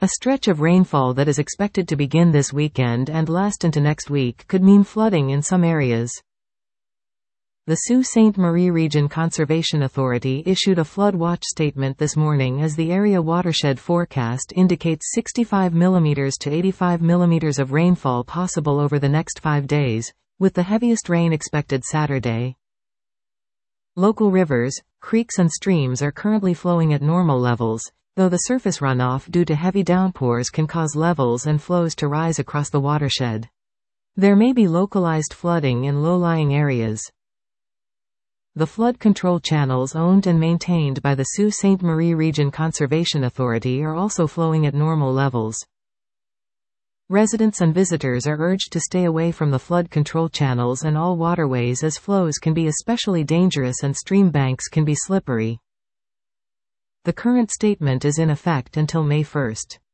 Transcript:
A stretch of rainfall that is expected to begin this weekend and last into next week could mean flooding in some areas. The Sault Ste. Marie Region Conservation Authority issued a flood watch statement this morning as the area watershed forecast indicates 65 mm to 85 mm of rainfall possible over the next 5 days, with the heaviest rain expected Saturday. Local rivers, creeks and streams are currently flowing at normal levels, though the surface runoff due to heavy downpours can cause levels and flows to rise across the watershed. There may be localized flooding in low-lying areas. The flood control channels owned and maintained by the Sault Ste. Marie Region Conservation Authority are also flowing at normal levels. Residents and visitors are urged to stay away from the flood control channels and all waterways as flows can be especially dangerous and stream banks can be slippery. The current statement is in effect until May 1.